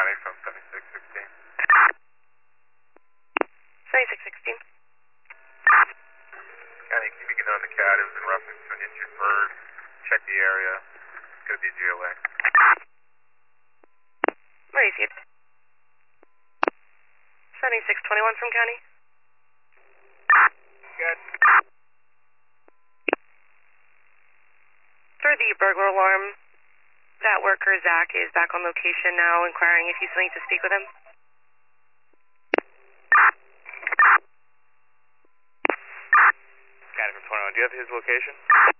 County from 7616. 7616. County, keeping on the cat. It was in reference to an injured bird. Check the area. It's going to be GLA. Where do you see it? 7621 from County. Good. For the burglar alarm, that worker, Zach, is back on location now, inquiring if you still need to speak with him. County from 21. Do you have his location?